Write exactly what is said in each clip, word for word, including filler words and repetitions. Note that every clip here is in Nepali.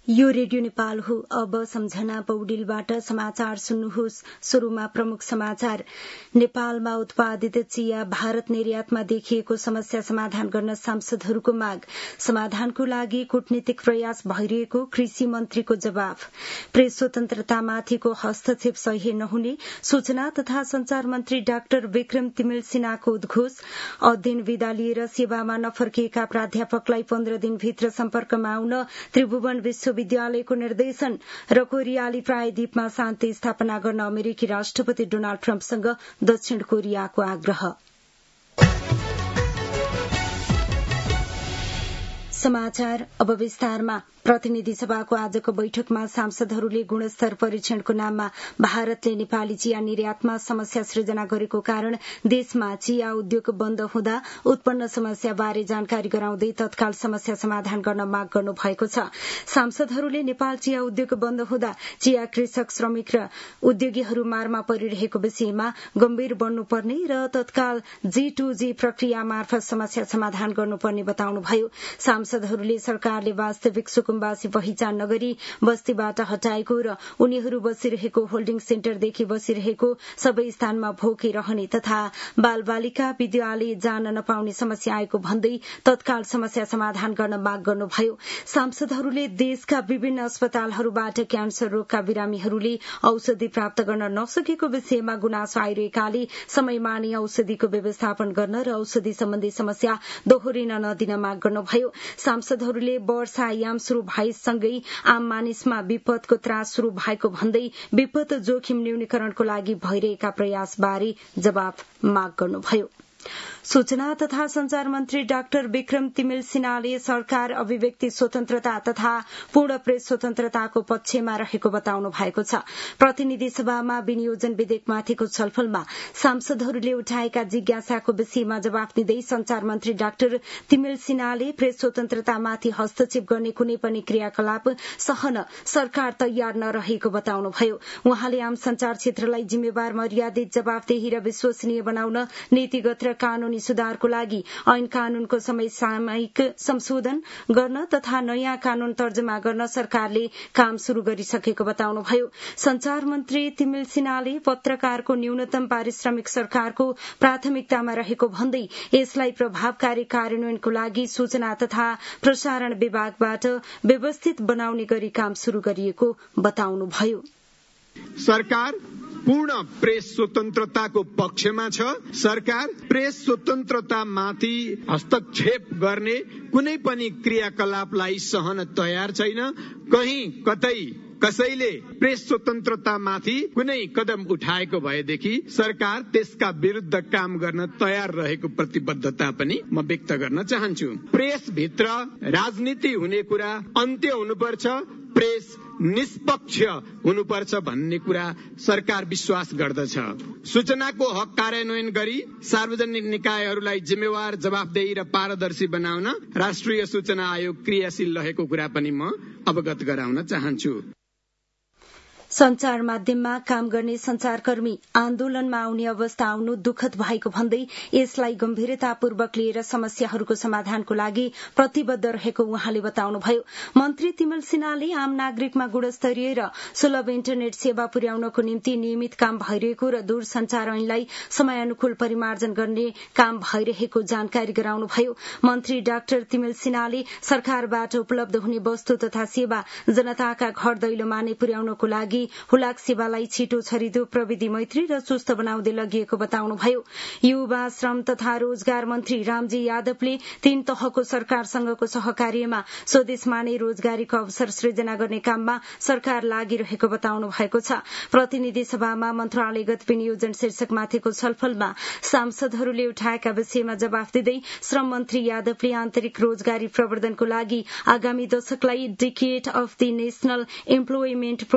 यो रेडियो नेपाल हो। अब सम्झना पौडेलबाट समाचार सुन्नुहोस्। शुरूमा प्रमुख समाचार। नेपालमा उत्पादित चिया भारत निर्यातमा देखिएको समस्या समाधान गर्न सांसदहरूको माग। समाधानको लागि कूटनीतिक प्रयास भइरहेको कृषि मन्त्रीको जवाफ। प्रेस स्वतन्त्रतामाथिको हस्तक्षेप सह्य नहुने सूचना तथा संचार मन्त्री डाक्टर विक्रम तिमिल सिन्हाको उद्घोष। अध्ययन विदा लिएर सेवामा नफर्किएका प्राध्यापकलाई पन्ध्र दिनभित्र सम्पर्कमा आउन त्रिभुवन विश्व विद्यालयको निर्देशन र कोरियाली प्रायद्वीपमा शान्ति स्थापना गर्न अमेरिकी राष्ट्रपति डोनाल्ड ट्रम्पसँग दक्षिण कोरियाको आग्रह। समाचार अब विस्तारमा। प्रतिनिधि सभाको आजको बैठकमा सांसदहरूले गुणस्तर परीक्षणको नाममा भारतले नेपाली चिया निर्यातमा समस्या सृजना गरेको कारण देशमा चिया उद्योग बन्द हुँदा उत्पन्न समस्याबारे जानकारी गराउँदै तत्काल समस्या समाधान गर्न माग गर्नु भएको छ। सांसदहरूले नेपाल चिया उद्योग बन्द हुँदा चिया कृषक, श्रमिक र उद्योगीहरू मारमा परिरहेको विषयमा गम्भीर बन्नुपर्ने र तत्काल जी टू जी प्रक्रिया मार्फत समस्या समाधान गर्नुपर्ने बताउनुभयो। सांसदहरूले सरकारले वास्तविक सुकुम्बासी पहिचान नगरी बस्तीबाट हटाएको र उनीहरू बसिरहेको होल्डिङ सेन्टरदेखि बसिरहेको सबै स्थानमा भोकै रहने तथा बालबालिका विद्यालय जान नपाउने समस्या आएको भन्दै तत्काल समस्या समाधान गर्न माग गर्नुभयो। सांसदहरूले देशका विभिन्न अस्पतालहरूबाट क्यान्सर रोगका बिरामीहरूले औषधि प्राप्त गर्न नसकेको विषयमा गुनासो आइरहेकाले समयमा नै औषधिको व्यवस्थापन गर्न र औषधि सम्बन्धी समस्या दोहोरिन नदिन माग गर्नुभयो। सांसदहरूले वर्षायाम शुरू भएसँगै आम मानिसमा विपदको त्रास शुरू भएको भन्दै विपद जोखिम न्यूनीकरणको लागि भइरहेका प्रयासबारे जवाफ माग गर्नुभयो। सूचना तथा संचार मन्त्री डाक्टर विक्रम तिमिल सिन्हाले सरकार अभिव्यक्ति स्वतन्त्रता तथा पूर्ण प्रेस स्वतन्त्रताको पक्षमा रहेको बताउनु भएको छ। प्रतिनिधि सभामा विनियोजन विधेयकमाथिको छलफलमा सांसदहरूले उठाएका जिज्ञासाको विषयमा जवाफ दिँदै संचार मन्त्री डाक्टर तिमिल सिन्हाले प्रेस स्वतन्त्रतामाथि हस्तक्षेप गर्ने कुनै पनि क्रियाकलाप सहन सरकार तयार नरहेको बताउनुभयो। उहाँले आम संचार क्षेत्रलाई जिम्मेवार, मर्यादित, जवाफदेही र विश्वसनीय बनाउन नीतिगत र कानूनी सुधारको लागि ऐन कानूनको समय सामयिक संशोधन गर्न तथा नयाँ कानून तर्जमा गर्न सरकारले काम शुरू गरिसकेको बताउनुभयो। संचार मन्त्री तिमिल सिन्हाले पत्रकारको न्यूनतम पारिश्रमिक सरकारको प्राथमिकतामा रहेको भन्दै यसलाई प्रभावकारी कार्यान्वयनको लागि सूचना तथा प्रसारण विभागबाट व्यवस्थित बनाउने गरी काम शुरू गरिएको बताउनुभयो। सरकार पूर्ण प्रेस स्वतन्त्रताको पक्षमा छ। सरकार प्रेस स्वतन्त्रतामाथि हस्तक्षेप गर्ने कुनै पनि क्रियाकलापलाई सहन तयार छैन। कहीं कतै कसैले प्रेस स्वतन्त्रतामाथि कुनै कदम उठाएको भएदेखि सरकार त्यसका विरुद्ध काम गर्न तयार रहेको प्रतिबद्धता पनि म व्यक्त गर्न चाहन्छु। प्रेस भित्र राजनीति हुने कुरा अन्त्य हुनुपर्छ, प्रेस निष्पक्ष हुनुपर्छ भन्ने कुरा सरकार विश्वास गर्दछ। सूचनाको हक कार्यान्वयन गरी सार्वजनिक निकायहरूलाई जिम्मेवार, जवाफदेही र पारदर्शी बनाउन राष्ट्रिय सूचना आयोग क्रियाशील रहेको कुरा पनि म अवगत गराउन चाहन्छु। संचार माध्यममा काम गर्ने संचारकर्मी आन्दोलनमा आउने अवस्था आउनु दुःखद भएको भन्दै यसलाई गम्भीरतापूर्वक लिएर समस्याहरूको समाधानको लागि प्रतिबद्ध रहेको उहाँले बताउनुभयो। मन्त्री तिमिल सिन्हाले आम नागरिकमा गुणस्तरीय र सुलभ इन्टरनेट सेवा पुर्याउनको निम्ति नियमित काम भइरहेको र दूरसंचार ऐनलाई समयानुकूल परिमार्जन गर्ने काम भइरहेको जानकारी गराउनुभयो। मन्त्री डाक्टर तिमिल सिन्हाले सरकारबाट उपलब्ध हुने वस्तु तथा सेवा जनताका घर दैलोमा नै पुर्याउनको लागि हुलाक सेवालाई छिटो, छरिदो, प्रविधि मैत्री र चुस्त बनाउँदै लगिएको बताउनुभयो। युवा, श्रम तथा रोजगार मन्त्री रामजी यादवले तीन तहको सरकारसँगको सहकार्यमा स्वदेशमा नै रोजगारीको अवसर सृजना गर्ने काममा सरकार लागिरहेको बताउनु भएको छ। प्रतिनिधि सभामा मन्त्रालयगत विनियोजन शीर्षकमाथिको छलफलमा सांसदहरूले उठाएका विषयमा जवाफ दिँदै श्रम मन्त्री यादवले आन्तरिक रोजगारी प्रवर्धनको लागि आगामी दशकलाई decade of the national employment प्रमोसनको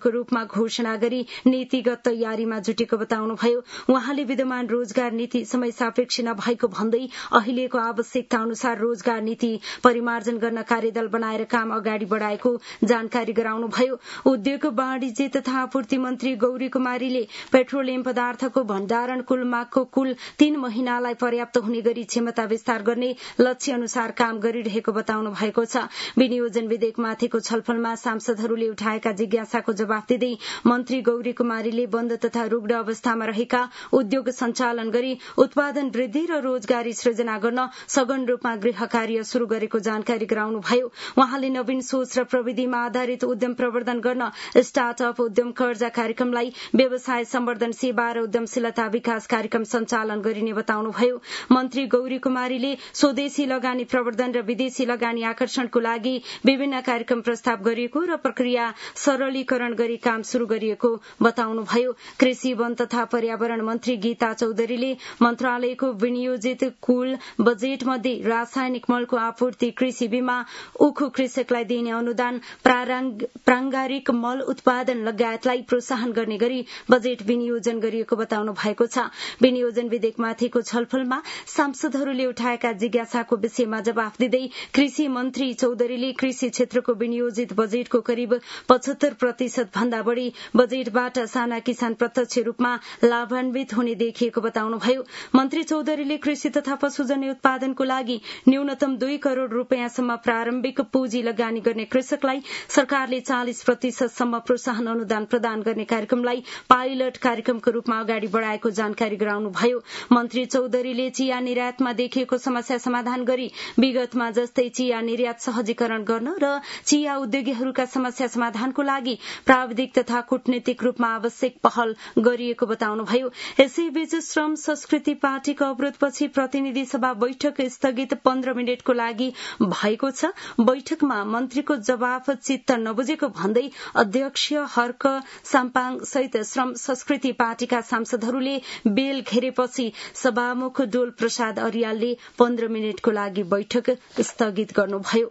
प्रमुखको रूपमा घोषणा गरी नीतिगत तयारीमा जुटेको बताउनुभयो। उहाँले विद्यमान रोजगार नीति समय सापेक्ष नभएको भन्दै अहिलेको आवश्यकता अनुसार रोजगार नीति परिमार्जन गर्न कार्यदल बनाएर काम अगाडि बढ़ाएको जानकारी गराउनुभयो। उद्योग वाणिज्य तथा आपूर्ति मन्त्री गौरी कुमारीले पेट्रोलियम पदार्थको भण्डारण कुल मागको कुल तीन महिनालाई पर्याप्त हुने गरी क्षमता विस्तार गर्ने लक्ष्य अनुसार काम गरिरहेको बताउनु भएको छ। विनियोजन विधेयकमाथिको छलफलमा सांसदहरूले उठाएका जिज्ञासाको जवाफ दिँदै मन्त्री गौरी कुमारीले बन्द तथा रुग्ण अवस्थामा रहेका उद्योग सञ्चालन गरी उत्पादन वृद्धि र रोजगारी सृजना गर्न सघन रूपमा गृह कार्य शुरू गरेको जानकारी गराउनुभयो। उहाँले नवीन सोच र प्रविधिमा आधारित उद्यम प्रवर्धन गर्न स्टार्टअप उद्यम कर्जा कार्यक्रमलाई व्यवसाय सम्वर्धन सेवा र उद्यमशीलता विकास कार्यक्रम सञ्चालन गरिने बताउनुभयो। मन्त्री गौरी कुमारीले स्वदेशी लगानी प्रवर्धन र विदेशी लगानी आकर्षणको लागि विभिन्न कार्यक्रम प्रस्ताव गरिएको र प्रक्रिया सरलीकरण गरी काम शुरू गरिएको बताउनुभयो। कृषि वन तथा पर्यावरण मन्त्री गीता चौधरीले मन्त्रालयको विनियोजित कुल बजेट मध्ये रासायनिक मलको आपूर्ति, कृषि बीमा, उखु कृषकलाई दिने अनुदान, प्रांगारिक मल उत्पादन लगायतलाई प्रोत्साहन गर्ने गरी बजेट विनियोजन गरिएको बताउनु भएको छ। विनियोजन विधेयकमाथिको छलफलमा सांसदहरूले उठाएका जिज्ञासाको विषयमा जवाफ दिँदै कृषि मन्त्री चौधरीले कृषि क्षेत्रको विनियोजित बजेटको करिब पचहत्तर प्रतिशत भन्दा बढ़ी बजेटबाट साना किसान प्रत्यक्ष रूपमा लाभान्वित हुने देखिएको बताउनुभयो। मन्त्री चौधरीले कृषि तथा पशुजन्य उत्पादनको लागि न्यूनतम दुई करोड़ रूपियाँसम्म प्रारम्भिक पुँजी लगानी गर्ने कृषकलाई सरकारले चालिस प्रतिशतसम्म प्रोत्साहन अनुदान प्रदान गर्ने कार्यक्रमलाई पाइलट कार्यक्रमको रूपमा अगाडि बढ़ाएको जानकारी गराउनुभयो। मन्त्री चौधरीले चिया निर्यातमा देखिएको समस्या समाधान गरी विगतमा जस्तै चिया निर्यात सहजीकरण गर्न र चिया उद्योगीहरूका समस्या समाधानको लागि प्राविधिक तथा कूटनीतिक रूपमा आवश्यक पहल गरिएको बताउनुभयो। यसैबीच श्रम संस्कृति पार्टीको अवरोधपछि प्रतिनिधि सभा बैठक स्थगित पन्ध्र मिनटको लागि भएको छ। बैठकमा मन्त्रीको जवाफ चित्त नबुझेको भन्दै अध्यक्ष हर्क साम्पाङ सहित श्रम संस्कृति पार्टीका सांसदहरूले बेल घेरेपछि सभामुख डोल प्रसाद अर्यालले पन्ध्र मिनटको लागि बैठक स्थगित गर्नुभयो।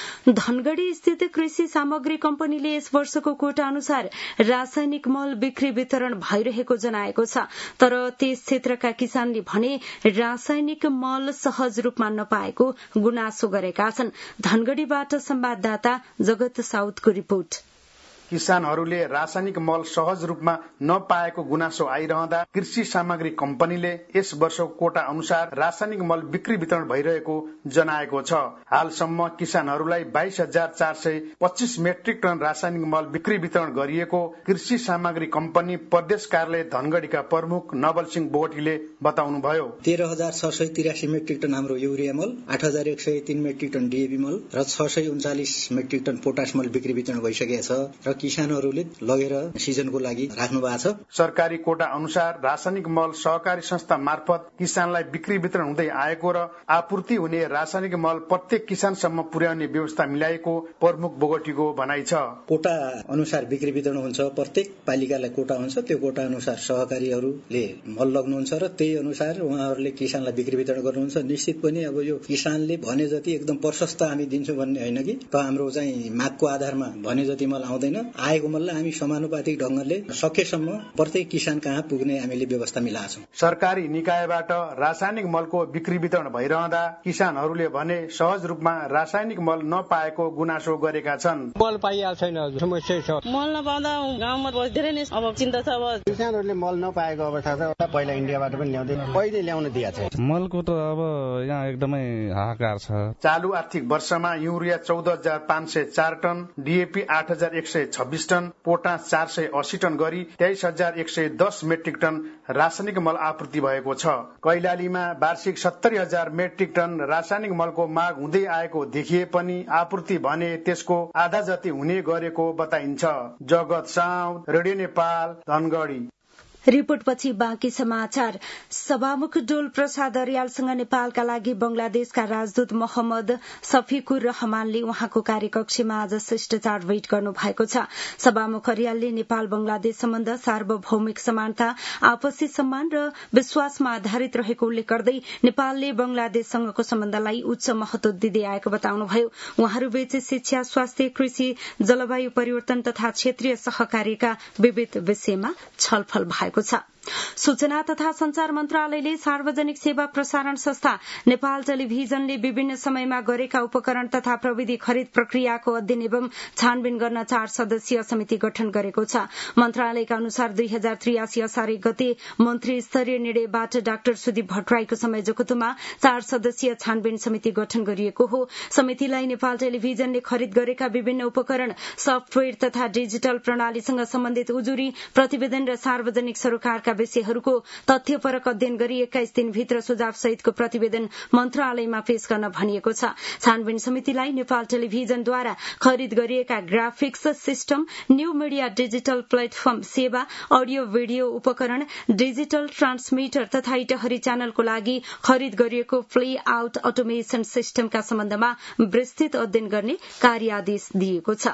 धनगढ़ी स्थित कृषि सामग्री कम्पनीले यस वर्षको कोटा अनुसार रासायनिक मल बिक्री वितरण भइरहेको जनाएको छ। तर त्यस क्षेत्रका किसानले भने रासायनिक मल सहज रूपमा नपाएको गुनासो गरेका छन्। धनगढ़ीबाट संवाददाता जगत साउदको रिपोर्ट। किसानहरूले रासायनिक मल सहज रूपमा नपाएको गुनासो आइरहँदा कृषि सामग्री कम्पनीले यस वर्षको कोटा अनुसार रासायनिक मल बिक्री वितरण भइरहेको जनाएको छ। हालसम्म किसानहरूलाई बाइस हजार चार सय पच्चीस मेट्रिक टन रासायनिक मल बिक्री वितरण गरिएको कृषि सामग्री कम्पनी प्रदेश कार्यालय धनगढ़ीका प्रमुख नवल सिंह बोगटीले बताउनुभयो। तेह्र हजार छ सय तिरासी मेट्रिक टन हाम्रो युरिया मल, आठ हजार एक सय तीन मेट्रिक टन डीएपी मल र छ सय उन्चालिस मेट्रिक टन पोटास मल बिक्री वितरण भइसकेको छ र किसानहरूले लगेर सिजनको लागि राख्नु भएको छ। सरकारी कोटा अनुसार रासायनिक मल सहकारी संस्था मार्फत किसानलाई बिक्री वितरण हुँदै आएको र आपूर्ति हुने रासायनिक मल प्रत्येक किसानसम्म पुर्याउने व्यवस्था मिलाएको प्रमुख बोगटीको भनाइ छ। कोटा अनुसार बिक्री वितरण हुन्छ, प्रत्येक पालिकालाई कोटा हुन्छ, त्यो कोटा अनुसार सहकारीहरूले मल लग्नुहुन्छ र त्यही अनुसार उहाँहरूले किसानलाई बिक्री वितरण गर्नुहुन्छ। निश्चित पनि अब यो किसानले भने जति एकदम प्रशस्त हामी दिन्छौँ भन्ने होइन कि त हाम्रो चाहिँ मागको आधारमा भने जति मल आउँदैन। आएको मललाई हामी समानुपातिक ढंगले सकेसम्म प्रत्येक किसान कहाँ पुग्ने हामीले व्यवस्था मिलाछौं। सरकारी निकायबाट रासायनिक मलको बिक्री वितरण भइरहँदा किसानहरूले भने सहज रूपमा रासायनिक मल नपाएको गुनासो गरेका छन्। मल पाइहाल्छ छैन, समस्या छ। मल नपाउँदा गाउँमा धेरै नै अब चिन्ता छ। अब किसानहरूले मल नपाएको अवस्था छ। पहिला इन्डियाबाट पनि ल्याउँदै पहिले ल्याउन दिएको छ। मलको त अब यहाँ एकदमै हाहाकार छ। चालू आर्थिक वर्षमा युरिया चौध हजार पाँच सय चार टन, डीएपी आठ हजार एक सय छब्बीस टन, पोटास चार सय अस्सी टन गरी तेइस हजार एक सय दस मेट्रिक टन रासायनिक मल आपूर्ति भएको छ। कैलालीमा वार्षिक सत्तरी हजार मेट्रिक टन रासायनिक मलको माग हुँदै आएको देखिए पनि आपूर्ति भने त्यसको आधा जति हुने गरेको बताइन्छ। जगत साउद, रेडियो नेपाल, धनगढ़ी। रिपोर्टपछि बाँकी समाचार। सभामुख डोल प्रसाद अर्यालसँग नेपालका लागि बंगलादेशका राजदूत मोहम्मद सफिकुर रहमानले उहाँको कार्यकक्षमा आज शिष्टाचार भेट गर्नु भएको छ। सभामुख अर्यालले नेपाल बंगलादेश सम्बन्ध सार्वभौमिक समानता, आपसी सम्मान र विश्वासमा आधारित रहेको उल्लेख गर्दै नेपालले बंगलादेशसँगको सम्बन्धलाई उच्च महत्व दिँदै आएको बताउनुभयो। उहाँहरूबीच शिक्षा, स्वास्थ्य, कृषि, जलवायु परिवर्तन तथा क्षेत्रीय सहकार्यका विविध विषयमा छलफल भएको छ। सूचना तथा संचार मन्त्रालयले सार्वजनिक सेवा प्रसारण संस्था नेपाल टेलिभिजनले विभिन्न समयमा गरेका उपकरण तथा प्रविधि खरिद प्रक्रियाको अध्ययन एवं छानबिन गर्न चार सदस्यीय समिति गठन गरेको छ। मन्त्रालयका अनुसार दुई हजार त्रियासी असार एक गते मन्त्री स्तरीय निर्णयबाट डाक्टर सुदीप भट्टराईको संयोजकत्वमा चार सदस्यीय छानबिन समिति गठन गरिएको हो। समितिलाई नेपाल टेलिभिजनले खरिद गरेका विभिन्न उपकरण, सफ्टवेयर तथा डिजिटल प्रणालीसँग सम्बन्धित उजुरी, प्रतिवेदन र सार्वजनिक सरोकारका विषयहरूको तथ्यपरक अध्ययन गरी एक्काइस दिनभित्र सुझाव सहितको प्रतिवेदन मन्त्रालयमा पेश गर्न भनिएको छ। छानबिन समितिलाई नेपाल टेलिभिजनद्वारा खरिद गरिएका graphics system, new media digital platform सेवा, अडियो भिडियो उपकरण, डिजिटल ट्रान्समिटर तथा इटहरी च्यानलको लागि खरिद गरिएको प्ले आउट अटोमेशन सिस्टमका सम्बन्धमा विस्तृत अध्ययन गर्ने कार्यादेश दिएको छ।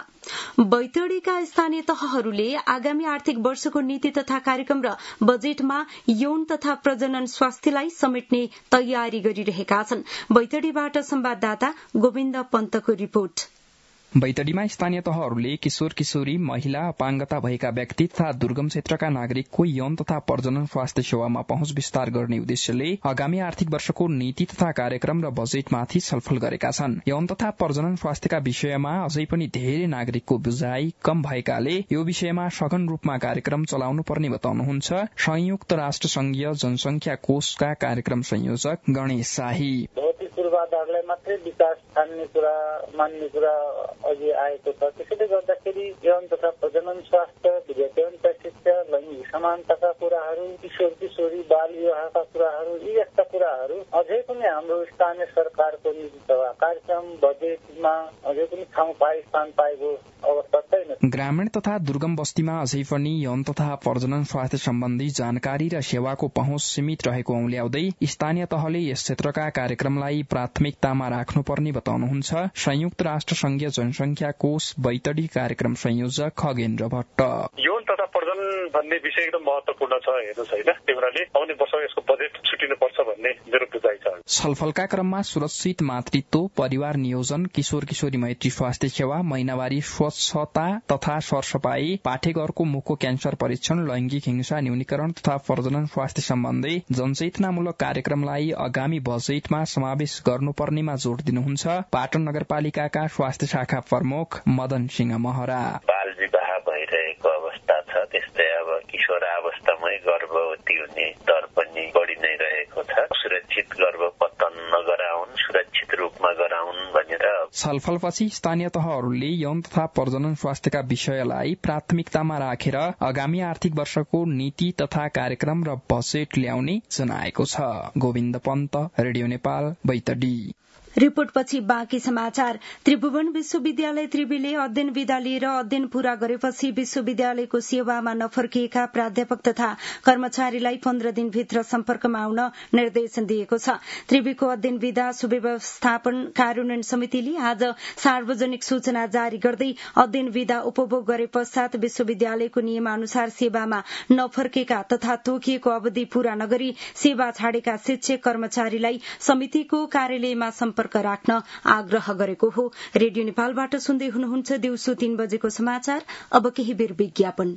बैतडीका स्थानीय तहहरूले आगामी आर्थिक वर्षको नीति तथा कार्यक्रम र बजेटमा यौन तथा प्रजनन स्वास्थ्यलाई समेट्ने तयारी गरिरहेका छन्। बैतडीबाट संवाददाता गोविन्द पन्तको रिपोर्ट। बैतडीमा स्थानीय तहहरूले किशोर किशोरी, महिला, अपाङ्गता भएका व्यक्ति तथा दुर्गम क्षेत्रका नागरिकको यौन तथा प्रजनन स्वास्थ्य सेवामा पहुँच विस्तार गर्ने उद्देश्यले आगामी आर्थिक वर्षको नीति तथा कार्यक्रम र बजेटमाथि छलफल गरेका छन्। यौन तथा प्रजनन स्वास्थ्यका विषयमा अझै पनि धेरै नागरिकको बुझाइ कम भएकाले यो विषयमा सघन रूपमा कार्यक्रम चलाउनु पर्ने बताउनुहुन्छ संयुक्त राष्ट्र संघीय जनसंख्या कोषका कार्यक्रम संयोजक गणेश शाही। पूर्वाधारलाई मात्रै विकास ठान्ने कुरा, मान्ने कुरा अघि आएको छ। त्यसैले गर्दाखेरि यौन तथा प्रजनन स्वास्थ्य, विद्यार्थी शिक्षा, लैङ्गिक समानताका कुराहरू, किशोर किशोरी, बाल विवाहका कुराहरू, यी यस्ता कुराहरू अझै पनि हाम्रो स्थानीय सरकारको नीति तथा कार्यक्रम बजेटमा अझै पनि ठाउँ पाए स्थान पाएको अवस्था छैन। ग्रामीण तथा दुर्गम बस्तीमा अझै पनि यौन तथा प्रजनन स्वास्थ्य सम्बन्धी जानकारी र सेवाको पहुँच सीमित रहेको औल्याउँदै स्थानीय तहले यस क्षेत्रका कार्यक्रमलाई प्राथमिकतामा राख्नुपर्ने बताउनुहुन्छ संयुक्त राष्ट्र संघीय जनसंख्या कोष बैतडी कार्यक्रम संयोजक खगेन्द्र भट्ट। यौन तथा प्रजनन भन्ने विषय एकदम महत्वपूर्ण छ, हेर्नुहोस् होइन, त्यही भएर आउने वर्ष यसको बजेट छुटिनुपर्छ भन्ने मेरो बुझाइ छ। छलफलका क्रममा सुरक्षित मातृत्व, परिवार नियोजन, किशोर किशोरी मैत्री स्वास्थ्य सेवा, महिनावारी स्वच्छता तथा सरसफाई, पाठेघरको मुखको क्यान्सर परीक्षण, लैङ्गिक हिंसा न्यूनीकरण तथा प्रजनन स्वास्थ्य सम्बन्धी जनचेतनामूलक कार्यक्रमलाई आगामी बजेटमा समावेश गर्नुपर्नेमा जोड़ दिनुहुन्छ पाटन नगरपालिकाका स्वास्थ्य शाखा प्रमुख मदन सिंह महरा। बाल विवाह भइरहेको अवस्था छ, त्यस्तै अब किशोरावस्थामै गर्भवती हुने दर पनि बढी नै रहेको छ। सुरक्षित गर्भपतन नगराउन्, सुरक्षित रूपमा गराउन् भनेर छलफलपछि स्थानीय तहहरूले यौन तथा प्रजनन स्वास्थ्यका विषयलाई प्राथमिकतामा राखेर आगामी आर्थिक वर्षको नीति तथा कार्यक्रम र बजेट ल्याउने जनाएको छ। गोविन्द पन्त, रेडियो नेपाल, बैतडी। रिपोर्टपछि बाँकी समाचार। त्रिभुवन विश्वविद्यालय त्रिवीले अध्ययन विधा लिएर अध्ययन पूरा गरेपछि विश्वविद्यालयको सेवामा नफर्किएका प्राध्यापक तथा कर्मचारीलाई पन्ध्र दिनभित्र सम्पर्कमा आउन निर्देशन दिएको छ। त्रिवीको अध्ययन विधा सुव्यवस्थापन कार्यान्वयन समितिले आज सार्वजनिक सूचना जारी गर्दै अध्ययन विधा उपभोग गरे पश्चात विश्वविद्यालयको नियमानुसार सेवामा नफर्केका तथा तोकिएको अवधि पूरा नगरी सेवा छाडेका शिक्षक कर्मचारीलाई समितिको कार्यालयमा सम्पर्क राख्न आग्रह गरेको हो। रेडियो नेपालबाट सुन्दै हुनुहुन्छ दिउँसो तीन बजेको समाचार। अब केही बेर विज्ञापन।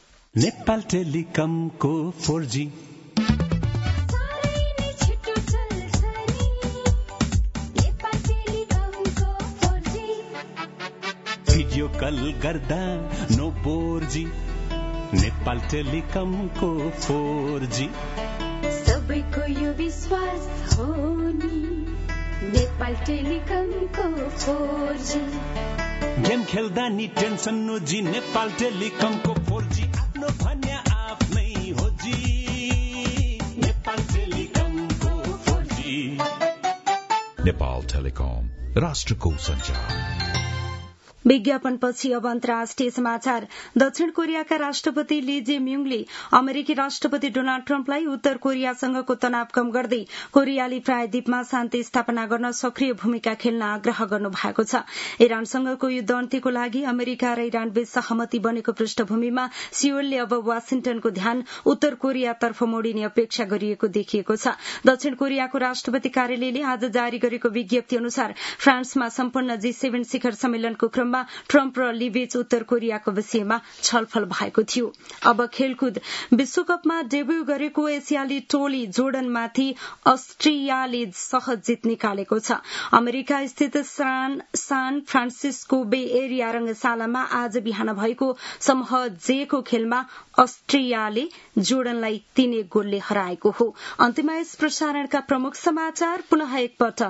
नेपाल टेलिकमको फोर जी भिडियो कल गर्दा नो बोर जी। नेपाल टेलिकमको फोर जी सबैको यो विश्वास हो नि। नेपाल टेलिकमको फोर जी गेम खेल्दा नि टेन्सन नो जी। नेपाल टेलिकमको फोर जी आफ्नो भन्या आफ्नै हो जी। नेपाल टेलिकमको फोर जी। नेपाल टेलिकम राष्ट्रको सञ्चार। विज्ञापनपछि अब अन्तर्राष्ट्रिय समाचार। दक्षिण कोरियाका राष्ट्रपति ली जे म्युङले अमेरिकी राष्ट्रपति डोनाल्ड ट्रम्पलाई उत्तर कोरियासँगको तनाव कम गर्दै कोरियाली प्रायद्वीपमा शान्ति स्थापना गर्न सक्रिय भूमिका खेल्न आग्रह गर्नु भएको छ। इरानसँगको युद्ध अन्त्यको लागि अमेरिका र इरानबीच सहमति बनेको पृष्ठभूमिमा सियोलले अब वाशिंटनको ध्यान उत्तर कोरियातर्फ मोडिने अपेक्षा गरिएको देखिएको छ। दक्षिण कोरियाको राष्ट्रपति कार्यालयले आज जारी गरेको विज्ञप्ति अनुसार फ्रान्समा सम्पन्न जी सेभेन शिखर सम्मेलनको क्रममा ट्रम्प र लीबीच उत्तर कोरियाको विषयमा छलफल भएको थियो। अब खेलकुद। विश्वकपमा डेब्यू गरेको एसियाली टोली जोर्डनमाथि अस्ट्रियाले सहज जित निकालेको छ। अमेरिका स्थित सान, सान फ्रान्सिस्को बे एरिया रंगशालामा आज बिहान भएको समूह जे को खेलमा अस्ट्रियाले जोर्डनलाई तीन एक गोलले हराएको हो। अन्त्यमा यस प्रसारणका प्रमुख समाचार पुनः एकपटक।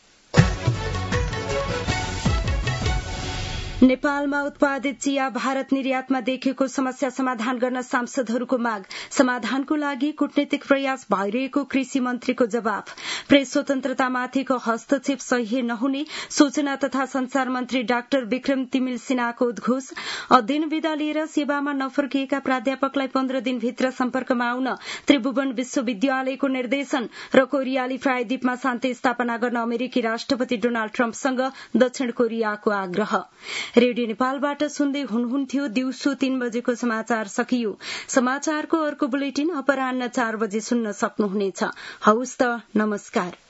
नेपालमा उत्पादित चिया भारत निर्यातमा देखिएको समस्या समाधान गर्न सांसदहरूको माग। समाधानको लागि कूटनीतिक प्रयास भइरहेको कृषि मन्त्रीको जवाफ। प्रेस स्वतन्त्रतामाथिको हस्तक्षेप सह्य नहुने सूचना तथा संचार मन्त्री डाक्टर विक्रम तिमिल सिन्हाको उद्घोष। अध्ययन विदा लिएर सेवामा नफर्किएका प्राध्यापकलाई पन्ध्र दिनभित्र सम्पर्कमा आउन त्रिभुवन विश्वविद्यालयको निर्देशन र कोरियाली प्रायद्वीपमा शान्ति स्थापना गर्न अमेरिकी राष्ट्रपति डोनाल्ड ट्रम्पसँग दक्षिण कोरियाको आग्रह। रेडियो नेपालबाट सुन्दै हुनुहुन्थ्यो। दिउँसो तीन बजेको समाचार सकियो। समाचारको अर्को बुलेटिन अपराह्न चार बजे सुन्न सक्नुहुनेछ। हवस् त, नमस्कार।